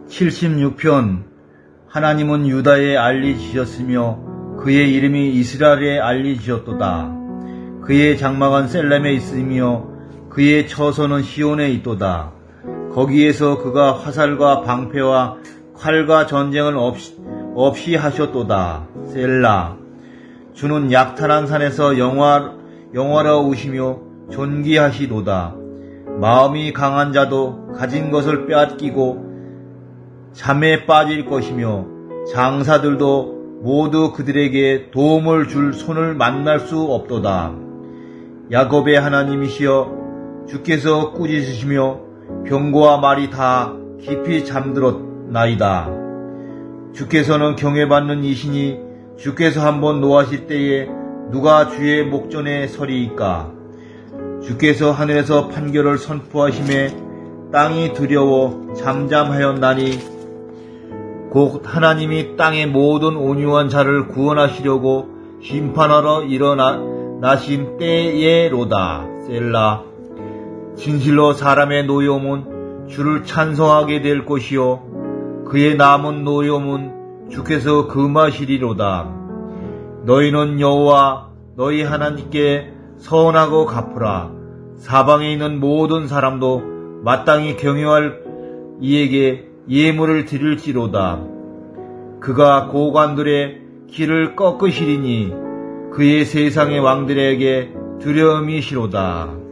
76편. 하나님은 유다에 알리시셨으며 그의 이름이 이스라엘에 알리시셨도다. 그의 장막은 셀렘에 있으며 그의 처소는 시온에 있도다. 거기에서 그가 화살과 방패와 칼과 전쟁을 없이 하셨도다. 셀라. 주는 약탈한 산에서 영화로우시며 존귀하시도다. 마음이 강한 자도 가진 것을 빼앗기고 잠에 빠질 것이며 장사들도 모두 그들에게 도움을 줄 손을 만날 수 없도다. 야곱의 하나님이시여, 주께서 꾸짖으시며 병거와 말이 다 깊이 잠들었나이다. 주께서는 경외받는 이시니 주께서 한번 노하실 때에 누가 주의 목전에 서리이까. 주께서 하늘에서 판결을 선포하심에 땅이 두려워 잠잠하였나니 곧 하나님이 땅의 모든 온유한 자를 구원하시려고 심판하러 일어나신 때에로다. 셀라. 진실로 사람의 노여움은 주를 찬송하게 될 것이요 그의 남은 노여움은 주께서 금하시리로다. 너희는 여호와 너희 하나님께 서원하고 갚으라. 사방에 있는 모든 사람도 마땅히 경유할 이에게 예물을 드릴지로다. 그가 고관들의 길을 꺾으시리니 그의 세상의 왕들에게 두려움이시로다.